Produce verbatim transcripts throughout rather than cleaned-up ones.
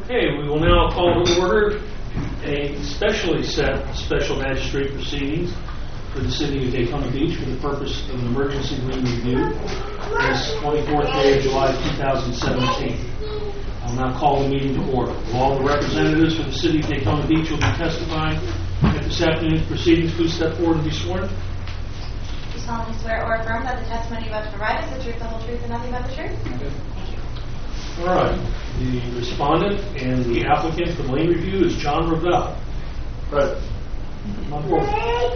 Okay, we will now call to order a specially set special magistrate proceedings for the city of Daytona Beach for the purpose of an emergency lien review. This twenty-fourth day of July two thousand seventeen. I'll now call the meeting to order. Will all the representatives for the city of Daytona Beach will be testifying at this afternoon's proceedings. Please step forward and be sworn. Do solemnly swear or affirm that the testimony you're about to provide is the truth, the whole truth, and nothing but the truth? Okay. Thank you. All right. The respondent and the applicant for the lien review is John Ravel. Present. Come forward.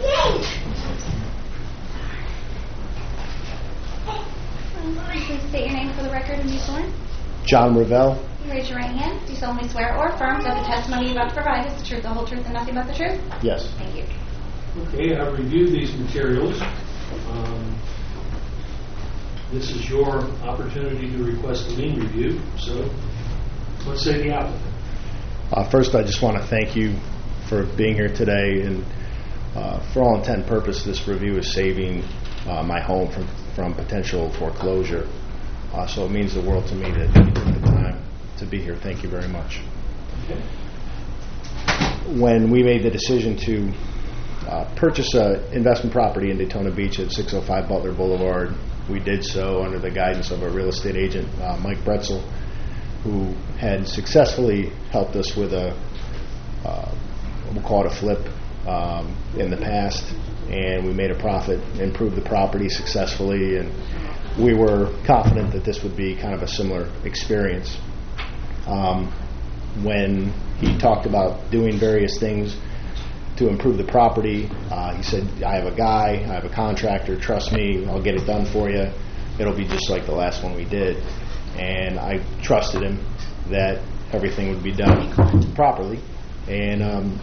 Please state your name for the record and be sworn. John Ravel. You raise your right hand. Do solemnly swear or affirm that the testimony you're about to provide is the truth, the whole truth, and nothing but the truth? Yes. Thank you. Okay, I've reviewed these materials. Um, this is your opportunity to request a lien review. So, let's say the applicant. Uh, first, I just want to thank you for being here today. And uh, for all intent and purpose, this review is saving uh, my home from, from potential foreclosure. Uh, so it means the world to me that you took the time to be here. Thank you very much. Okay. When we made the decision to uh, purchase an investment property in Daytona Beach at six oh five Butler Boulevard, we did so under the guidance of a real estate agent, uh, Mike Bretzel, who had successfully helped us with a, uh, we'll call it a flip um, in the past, and we made a profit, improved the property successfully, and we were confident that this would be kind of a similar experience. Um, when he talked about doing various things to improve the property, uh, he said, I have a guy, I have a contractor, trust me, I'll get it done for you. It'll be just like the last one we did. And I trusted him that everything would be done properly. And um,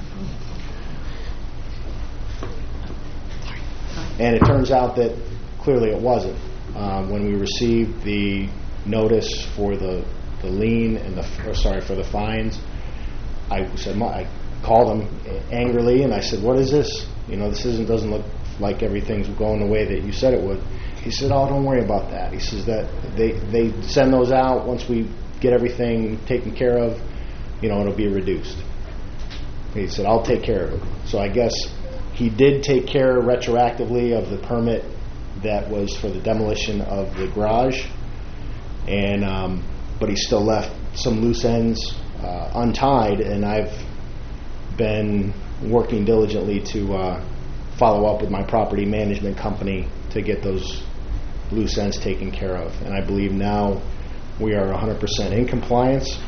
and it turns out that clearly it wasn't. Um, when we received the notice for the, the lien and the or sorry for the fines, I said I called him angrily and I said, "What is this? You know, this isn't doesn't look like everything's going the way that you said it would." He said, "Oh, don't worry about that." He says that they they send those out once we get everything taken care of. You know, it'll be reduced. He said, "I'll take care of it." So I guess he did take care retroactively of the permit that was for the demolition of the garage, and um, but he still left some loose ends uh, untied, and I've been working diligently to uh, follow up with my property management company to get those loose ends taken care of, and I believe now we are one hundred percent in compliance.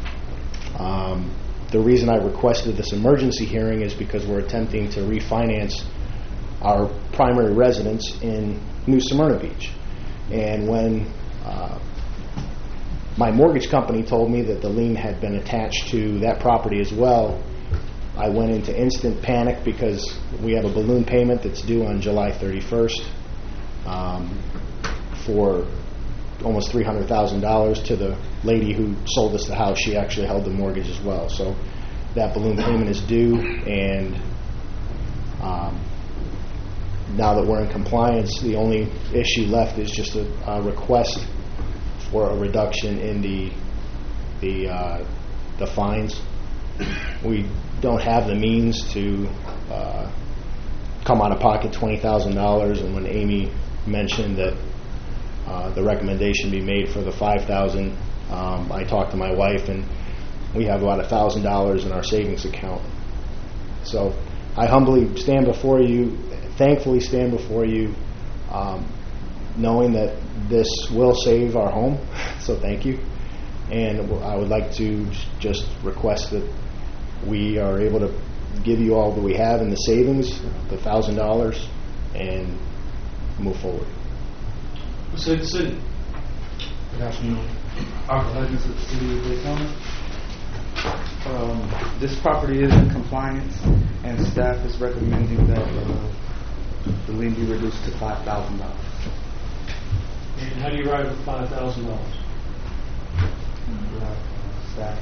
Um, the reason I requested this emergency hearing is because we're attempting to refinance our primary residence in New Smyrna Beach. And when uh, my mortgage company told me that the lien had been attached to that property as well, I went into instant panic because we have a balloon payment that's due on July thirty-first um, for almost three hundred thousand dollars to the lady who sold us the house. She actually held the mortgage as well. So that balloon payment is due, and um, now that we're in compliance, the only issue left is just a, a request for a reduction in the the uh, the fines. We don't have the means to uh, come out of pocket twenty thousand dollars, and when Amy mentioned that uh, the recommendation be made for the five thousand dollars, um, I talked to my wife, and we have about one thousand dollars in our savings account. So I humbly stand before you, thankfully stand before you, um, knowing that this will save our home, so thank you. And I would like to just request that we are able to give you all that we have in the savings, the one thousand dollars, and move forward. Let's say the city. Good afternoon. Arthur Hudgens of the City of Daytona. Um, this property is in compliance, and staff is recommending that uh, the lien be reduced to five thousand dollars. And how do you arrive at five thousand dollars? Uh, staff.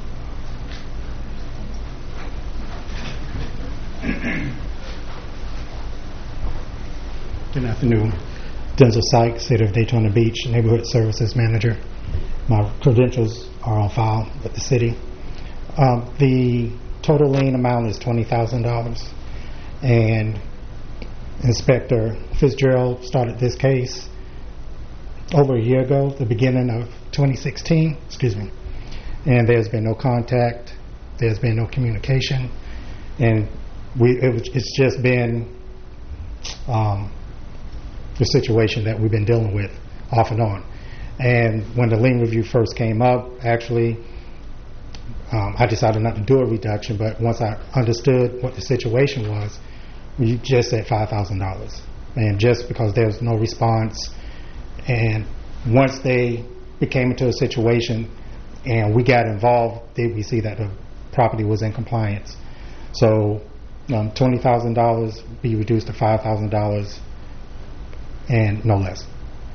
Good afternoon. Denzel Sykes, City of Daytona Beach, Neighborhood Services Manager. My credentials are on file with the city. Um, the total lien amount is twenty thousand dollars, and Inspector Fitzgerald started this case over a year ago, the beginning of twenty sixteen, excuse me, and there's been no contact, there's been no communication, and we it, was- it's just been um, the situation that we've been dealing with off and on. And when the lien review first came up, actually, um, I decided not to do a reduction, but once I understood what the situation was, we just said five thousand dollars. And just because there was no response, and once they became into a situation and we got involved, did we see that the property was in compliance. So um, twenty thousand dollars be reduced to five thousand dollars and no less.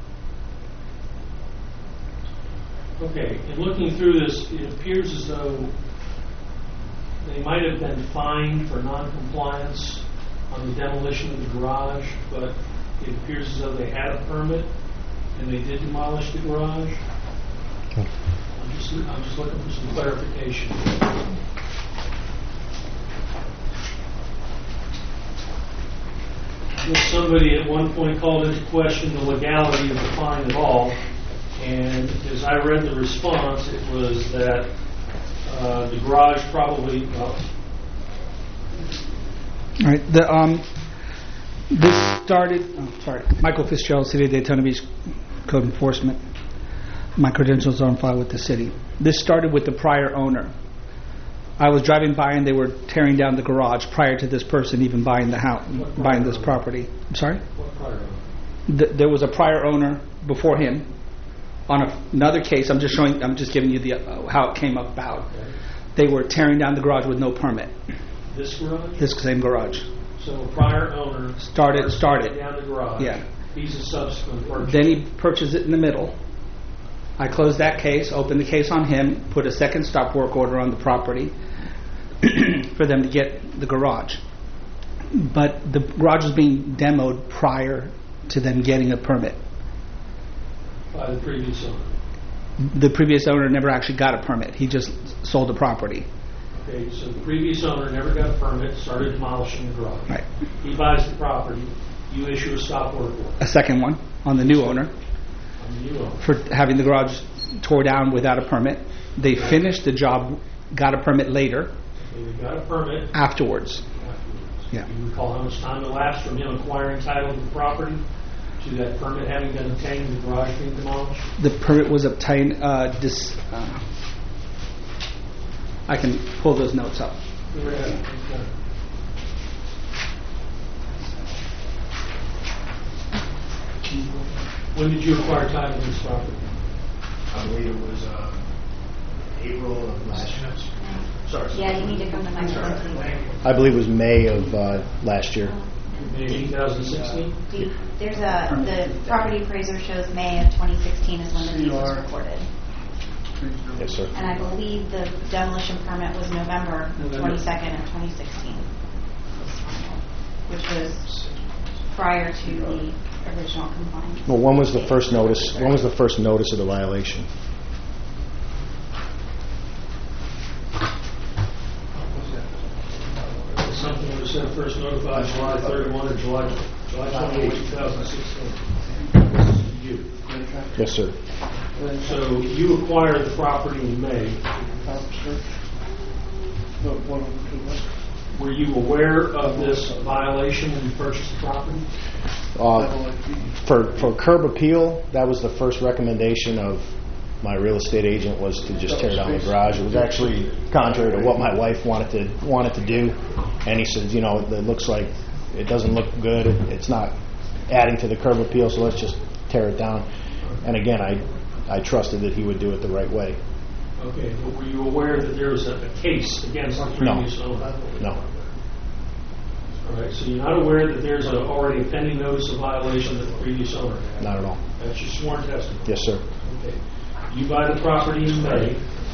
Okay, in looking through this, it appears as though they might have been fined for non-compliance on the demolition of the garage, but it appears as though they had a permit and they did demolish the garage. Okay. I'm just, I'm just looking for some clarification. Somebody at one point called into question the legality of the fine at all, and as I read the response, it was that uh, the garage probably, well, All right. The um, this started. Oh, sorry, Michael Fitzgerald, City of Daytona Beach Code Enforcement. My credentials are on file with the city. This started with the prior owner. I was driving by and they were tearing down the garage prior to this person even buying the house, buying this property. I'm sorry. what prior owner? Th- there was a prior owner before him on a, another case. I'm just showing. I'm just giving you the uh, how it came about. Okay. They were tearing down the garage with no permit. This garage? This same garage. So a prior owner Started- started. down the garage. Yeah. He's a subsequent purchaser. Then he purchased it in the middle. I closed that case, opened the case on him, put a second stop work order on the property for them to get the garage. But the garage was being demoed prior to them getting a permit. By the previous owner. The previous owner never actually got a permit. He just sold the property. Okay, so the previous owner never got a permit, started demolishing the garage. Right. He buys the property, you issue a stop work order A second one on the new owner on the new owner. for having the garage tore down without a permit. They finished the job, got a permit later, Okay, they got a permit afterwards. afterwards. Yeah. Do you recall how much time elapsed from him acquiring title to the property to that permit having been obtained and the garage being demolished? The permit was obtained, uh, dis, uh, I can pull those notes up. When did you acquire title to this property? I believe it was uh, April of last year. Sorry. Yeah, you need to come to my microphone. I believe it was May of uh, last year. Maybe twenty sixteen? Do- There's a, the property appraiser shows May of twenty sixteen is when the deed was recorded. Yes, sir. And I believe the demolition permit was November November. twenty-second of twenty sixteen, which was prior to the original compliance. Well, when was the first notice? When was the first notice of the violation? Something that was sent first notified July thirty-first or July, July twenty-eighth, two thousand sixteen. This is you. Yes, sir. So you acquired the property in May. Were you aware of this violation when you purchased the property? Uh, for for curb appeal, that was the first recommendation of my real estate agent, was to just tear down the garage. It was actually contrary to what my wife wanted to wanted to do, and he said, you know, it looks like it doesn't look good. It, it's not adding to the curb appeal, so let's just tear it down. And again, I I trusted that he would do it the right way. Okay, but were you aware that there was a, a case against the previous owner? No. All right, so you're not aware that there's a, already a pending notice of violation that the previous owner had? Not at all. That's your sworn testimony? Yes, sir. Okay. You buy the property in May.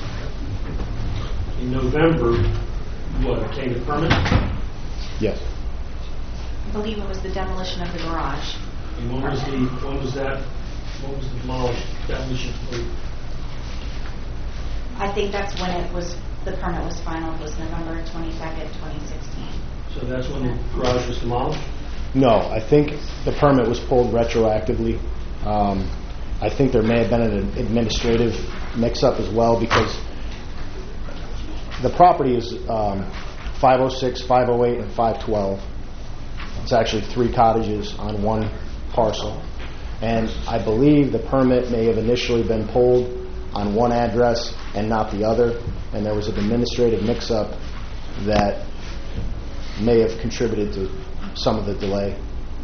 In November, you what, obtained a permit? Yes. I believe it was the demolition of the garage. And when was the, when was that, when was the demolished demolition complete? I think that's when it was the permit was final was November twenty-second, twenty sixteen. So that's when the garage was demolished? No, I think the permit was pulled retroactively. Um, I think there may have been an administrative mix-up as well, because the property is um, five oh six, five oh eight, and five twelve. It's actually three cottages on one parcel. And I believe the permit may have initially been pulled on one address and not the other, and there was an administrative mix-up that may have contributed to some of the delay.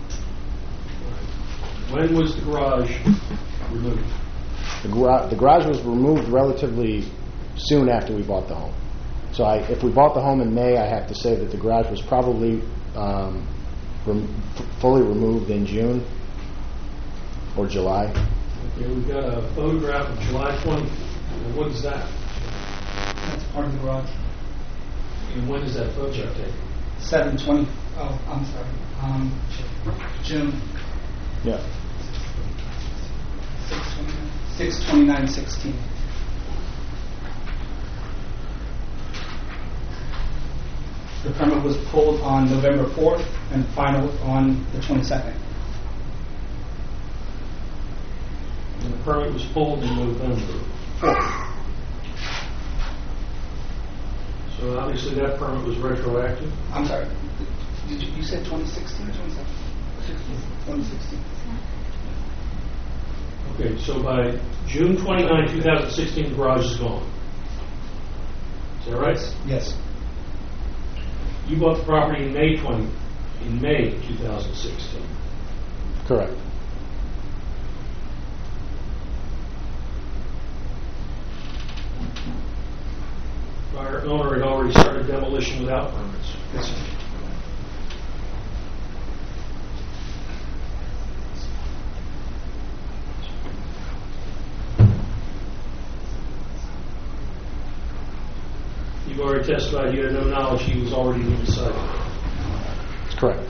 When was the garage removed? The, gra- the garage was removed relatively soon after we bought the home. So I, if we bought the home in May, I have to say that the garage was probably um, rem- f- fully removed in June or July. Okay, we've got a photograph of July twentieth. What is that? That's part of the garage. And when is that photograph taken? seven twenty. Oh, I'm sorry. Um, June Yeah. six twenty-nine sixteen. The permit was pulled on November fourth and final on the twenty-second. And the permit was pulled in November. So obviously that permit was retroactive. I'm sorry. Did you, you said twenty sixteen or twenty seventeen? twenty sixteen. Okay, so by June twenty-ninth, two thousand sixteen, the garage is gone. Is that right? Yes. You bought the property in May twentieth, in May two thousand sixteen. Correct. Prior owner had already started demolition without permits. Yes, sir. You've already testified you had no knowledge he was already in the site. That's correct.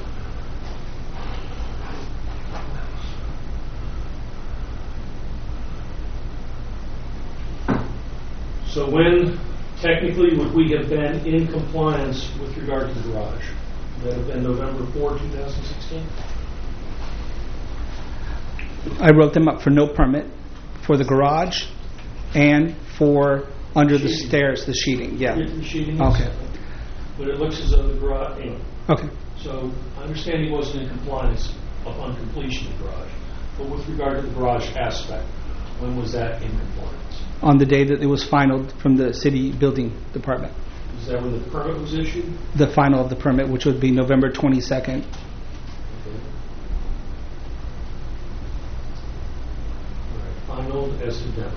So when technically would we have been in compliance with regard to the garage? Would that have been November fourth, two thousand sixteen? I wrote them up for no permit for the garage and for under the Sheeting. stairs, the sheeting. Yeah. The sheeting is Okay. separate. But it looks as though the garage, anyway. Okay. So I understand he wasn't in compliance upon completion of the garage. But with regard to the garage aspect, when was that in compliance? On the day that it was finalized from the city building department. Is that when the permit was issued? The final of the permit, which would be November twenty-second. Okay. All right. Final as to demo.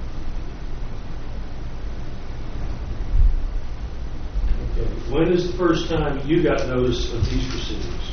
Okay. When is the first time you got notice of these proceedings?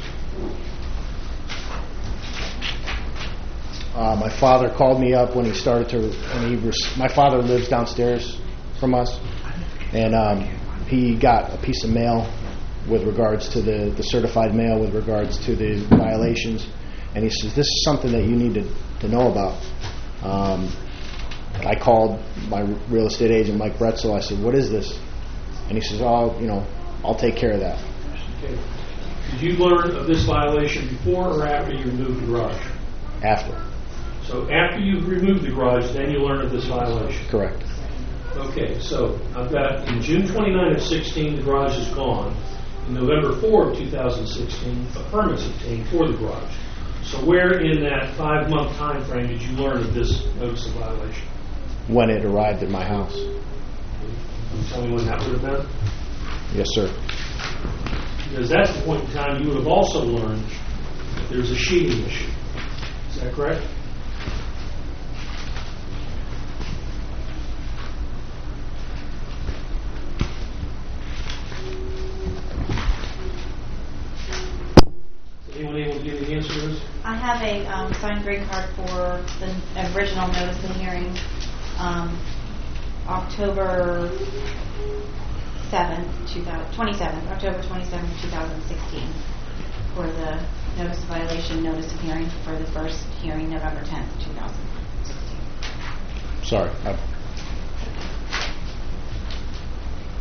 Uh, my father called me up when he started to. When he res- my father lives downstairs from us, and um, he got a piece of mail with regards to the, the certified mail with regards to the violations, and he says this is something that you need to, to know about. Um, I called my real estate agent, Mike Bretzel. I said, "What is this?" And he says, "Oh, you know, I'll take care of that." Okay. Did you learn of this violation before or after you removed the garage? After, So after you've removed the garage, then you learn of this violation. correct. Okay, so I've got in June twenty-ninth of sixteen, the garage is gone. In November fourth of two thousand sixteen, a permit's obtained for the garage. So where in that five-month time frame did you learn of this notice of violation? When it arrived at my house, Can you tell me when that would have been? yes, sir. Because that's the point in time you would have also learned that there's a sheeting issue. Is that correct? Is anyone able to give me the answer to this? I have a um, signed green card for the original notice of hearing, um, October seventh, two thousand, twenty-seventh, October twenty-seventh, two thousand sixteen, for the notice of violation, notice of hearing for the first hearing, November tenth, two thousand sixteen. Sorry. I,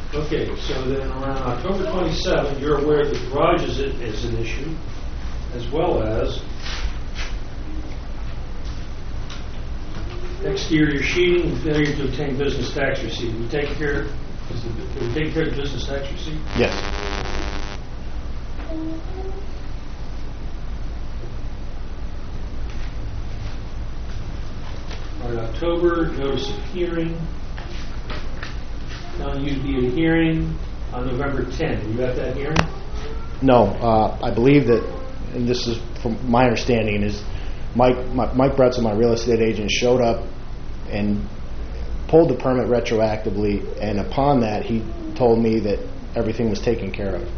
Okay, so then around October twenty-seventh, you're aware that the garage is, a- is an issue, as well as exterior sheeting and failure to obtain business tax receipt. We take care, is the, did we take care of the business tax receipt? Yes. All right, October, notice of hearing. Telling you to be at a hearing on November tenth. Were you at that hearing? No, uh, I believe that, and this is from my understanding, is Mike, my, Mike Bretzel, my real estate agent, showed up and pulled the permit retroactively, and upon that, he told me that everything was taken care of.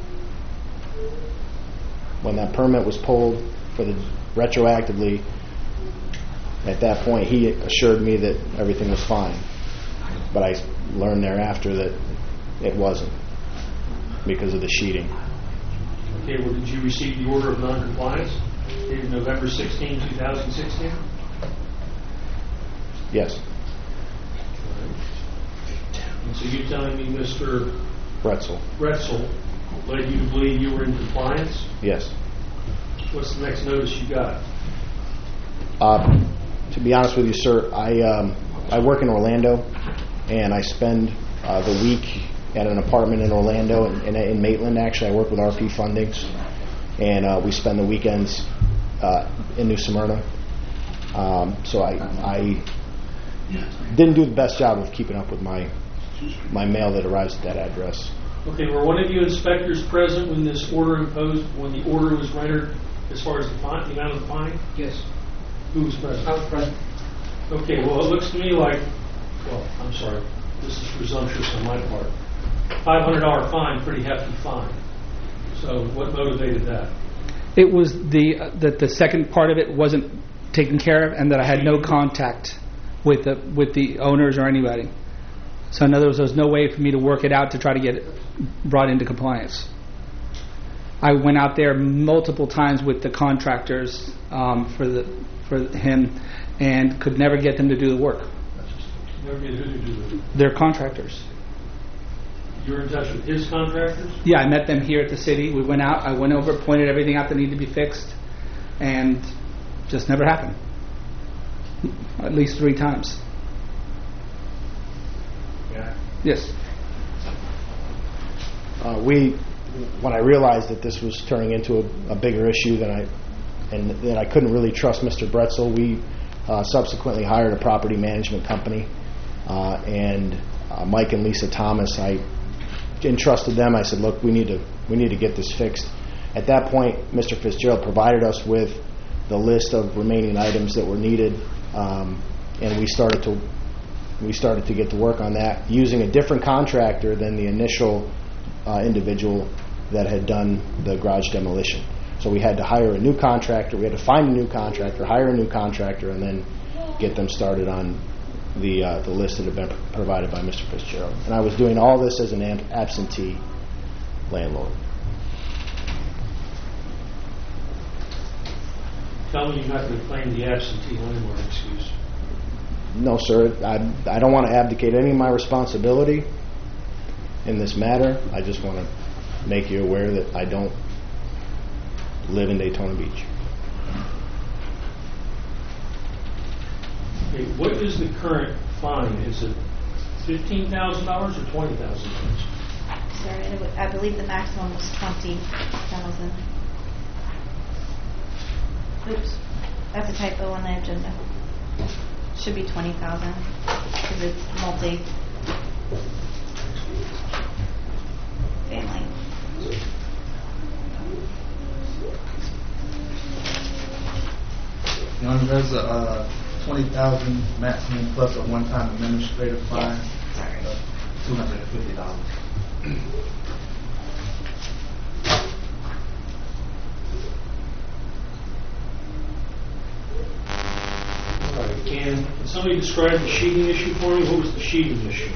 When that permit was pulled for the retroactively, at that point, he assured me that everything was fine. But I learned thereafter that it wasn't because of the sheeting. Okay, well, did you receive the order of noncompliance dated November sixteenth, twenty sixteen? Yes. And so you're telling me Mister Bretzel. Bretzel led you to believe you were in compliance? Yes. What's the next notice you got? Uh, to be honest with you, sir, I um, I work in Orlando, and I spend uh, the week at an apartment in Orlando and in, in Maitland. Actually, I work with R P Fundings, and uh, we spend the weekends uh, in New Smyrna. Um, so I, I didn't do the best job of keeping up with my my mail that arrives at that address. Okay, were one of you inspectors present when this order imposed, when the order was rendered, as far as the fine, the amount of the fine? Yes. Who was present? I was present. Okay, well, it looks to me like, well, I'm sorry, this is presumptuous on my part. five hundred dollars fine, pretty hefty fine. So what motivated that? It was the uh, that the second part of it wasn't taken care of, and that I had no contact with the with the owners or anybody. So in other words, there was no way for me to work it out to try to get it brought into compliance. I went out there multiple times with the contractors um, for the for him, and could never get them to do the work. Never get who to do it. They're contractors. You were in touch with his contractors? Yeah, I met them here at the city. We went out. I went over, pointed everything out that needed to be fixed, and just never happened. At least three times. Yeah. Yes. Uh, we, when I realized that this was turning into a, a bigger issue than I, and that I couldn't really trust Mister Bretzel, we uh, subsequently hired a property management company, uh, and uh, Mike and Lisa Thomas. I entrusted them. I said, "Look, we need to we need to get this fixed." At that point, Mister Fitzgerald provided us with the list of remaining items that were needed, um, and we started to we started to get to work on that using a different contractor than the initial uh, individual that had done the garage demolition. So we had to hire a new contractor. We had to find a new contractor, hire a new contractor, and then get them started on the uh, the list that had been provided by Mister Fitzgerald. And I was doing all this as an ab- absentee landlord. Tell me you're not going to claim the absentee landlord excuse. No, sir. I, I don't want to abdicate any of my responsibility in this matter. I just want to make you aware that I don't live in Daytona Beach. Okay, what is the current fine? Is it fifteen thousand dollars or twenty thousand dollars? Sorry, it wa- I believe the maximum was twenty thousand. Oops, that's a typo on the agenda. Should be twenty thousand because it's multi family. You know, there's a uh, twenty thousand maximum plus a one-time administrative fine, Sorry. of two hundred and fifty dollars. All right, can can somebody describe the sheeting issue for me? What was the sheeting issue?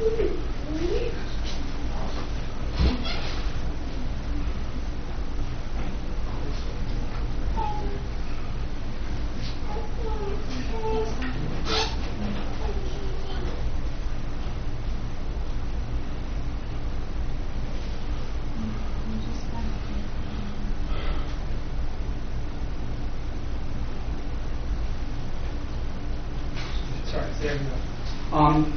Sorry, there we go. Um,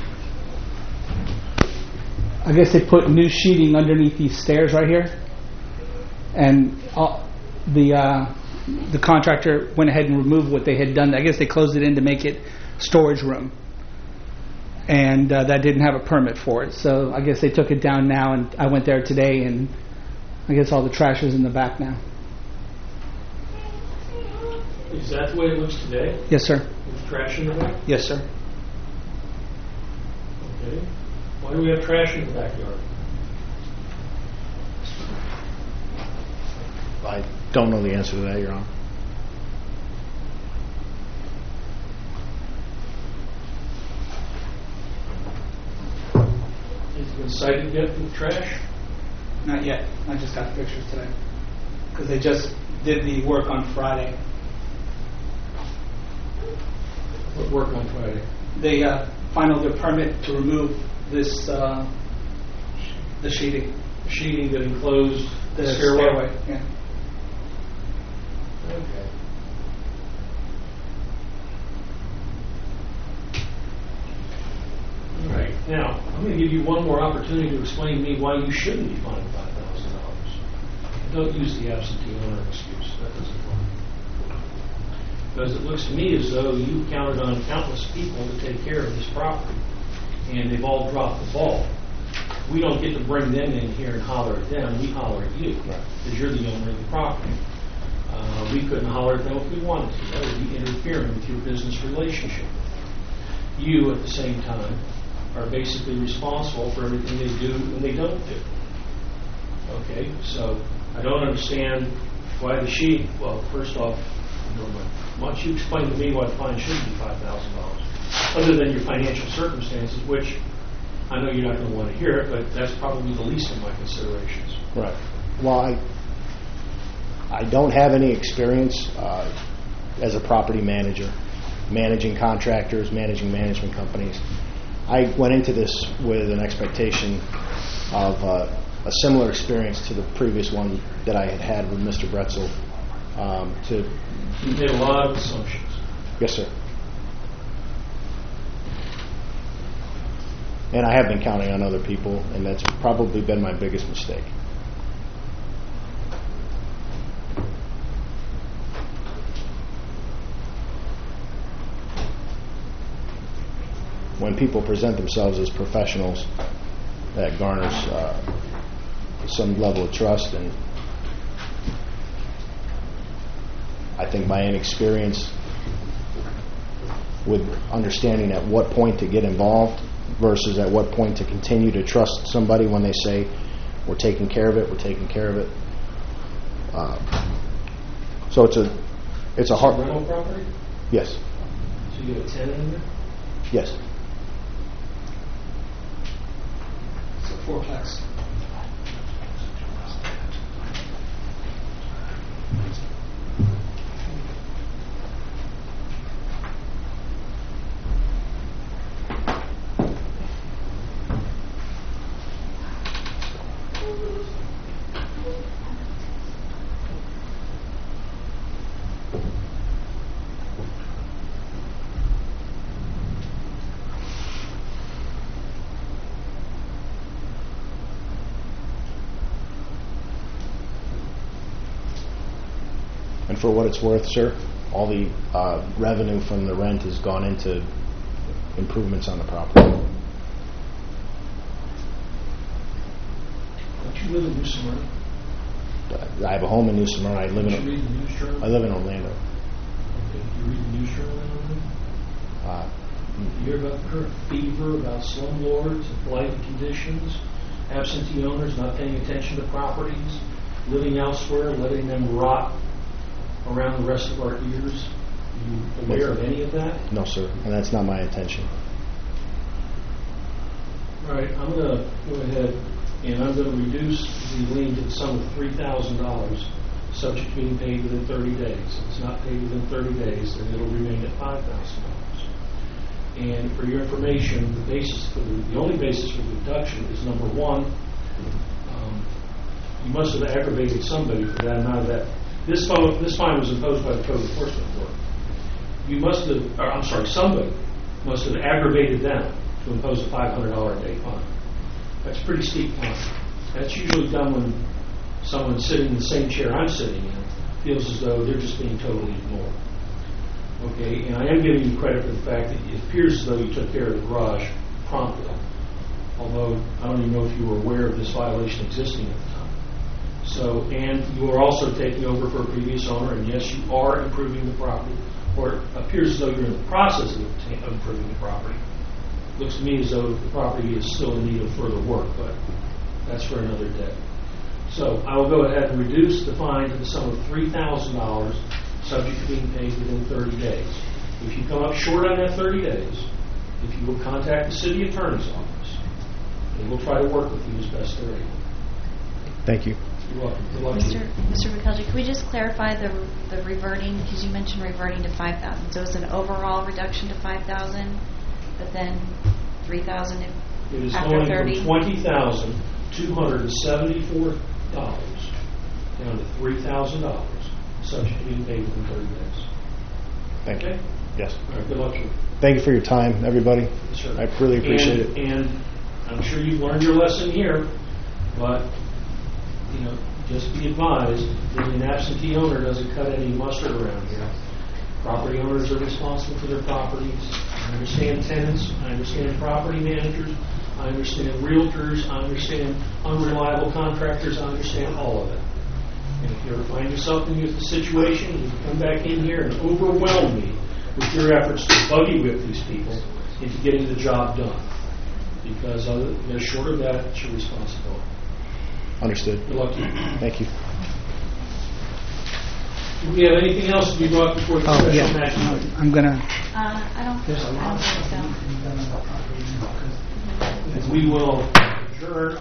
I guess they put new sheeting underneath these stairs right here, and uh, the uh, the contractor went ahead and removed what they had done. I guess they closed it in to make it storage room, and uh, that didn't have a permit for it. So I guess they took it down now, and I went there today, and I guess all the trash is in the back now. Is that the way it looks today? Yes, sir. With trash in the back? Yes, sir. Okay. Why do we have trash in the backyard? I don't know the answer to that, Your Honor. Has it been cited yet with trash? Not yet. I just got the pictures today because they just did the work on Friday. What work on Friday? They uh, finalized their permit to remove this uh, the sheeting, Sheeting that enclosed the the stairway. stairway? Yeah. Okay. All right. Now, I'm going to give you one more opportunity to explain to me why you shouldn't be fined five thousand dollars. Don't use the absentee owner excuse. That doesn't work. Because it looks to me as though you counted on countless people to take care of this property, and they've all dropped the ball. We don't get to bring them in here and holler at them. We holler at you, because you're the owner of the property. Uh, we couldn't holler at them if we wanted to. That would be interfering with your business relationship. You, at the same time, are basically responsible for everything they do and they don't do. Okay, so I don't understand why the sheet. Well, first off, you know, why don't you explain to me why the fine shouldn't be five thousand dollars, other than your financial circumstances, which I know you're not going to want to hear it, but that's probably the least of my considerations. Right. Well, I I don't have any experience uh, as a property manager, managing contractors, managing management companies. I went into this with an expectation of uh, a similar experience to the previous one that I had had with Mister Bretzel. Um, to You made a lot of assumptions. Yes, sir. And I have been counting on other people, and that's probably been my biggest mistake. When people present themselves as professionals, that garners uh, some level of trust, and I think my inexperience with understanding at what point to get involved versus at what point to continue to trust somebody when they say, we're taking care of it, we're taking care of it. Uh, so it's a it's a hard... rental property? Yes. So you have a tenant in there? Yes. It's a fourplex. And for what it's worth, sir, all the uh, revenue from the rent has gone into improvements on the property. Don't you live in New Smyrna? I have a home in New Smyrna. I live Don't you in read the news journal? I live in Orlando. Okay. Do you read the news journal in Orlando? Uh, You hear about the current fever, about slumlords and blighted conditions, absentee owners not paying attention to properties, living elsewhere, letting them rot around the rest of our ears. Are you aware of any of that? no, sir, and that's not my intention. All right, I'm going to go ahead and I'm going to reduce the lien to the sum of three thousand dollars, subject to being paid within thirty days. If it's not paid within thirty days, then it'll remain at five thousand dollars. And for your information, the basis for the, the only basis for the reduction is number one, um, you must have aggravated somebody for that amount of that. This fine, this fine was imposed by the Code Enforcement Board. You must have, or I'm sorry, somebody must have aggravated them to impose a five hundred dollars a day fine. That's a pretty steep fine. That's usually done when someone sitting in the same chair I'm sitting in feels as though they're just being totally ignored. Okay, and I am giving you credit for the fact that it appears as though you took care of the garage promptly, although I don't even know if you were aware of this violation existing at the time. So, and you are also taking over for a previous owner, and yes, you are improving the property, or it appears as though you're in the process of obtain- improving the property. Looks to me as though the property is still in need of further work, but that's for another day. So I will go ahead and reduce the fine to the sum of three thousand dollars, subject to being paid within thirty days. If you come up short on that thirty days, if you will contact the city attorney's office, they will try to work with you as best they're able. Thank you. You're welcome. Good luck to you. Mister Mister McKelvey, could we just clarify the the reverting, because you mentioned reverting to five thousand. So it's an overall reduction to five thousand, but then three thousand It is after going thirty? from twenty thousand two hundred seventy-four dollars down to three thousand dollars, subject to being paid within thirty days. Thank you. Okay? Yes. All right, good luck to you. Thank you for your time, everybody. Yes, sir. I really appreciate and, it. And I'm sure you've learned your lesson here, but, you know, just be advised that an absentee owner doesn't cut any mustard around here. Property owners are responsible for their properties. I understand tenants. I understand property managers. I understand realtors. I understand unreliable contractors. I understand all of it. And if you ever find yourself in a situation, you can come back in here and overwhelm me with your efforts to buggy whip these people into getting the job done. Because other, you know, short of that, it's your responsibility. Understood. Good luck to you. Thank you. Do we have anything else to be brought before the Oh, special yeah. magistrate? I'm going to... Uh, I don't, There's a I lot. don't think so. And we will adjourn